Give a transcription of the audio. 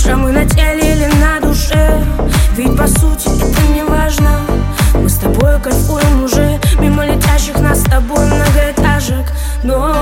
мы на теле или на душе, ведь по сути это не важно. Мы с тобой кайфуем уже мимо летящих нас с тобой многоэтажек. Но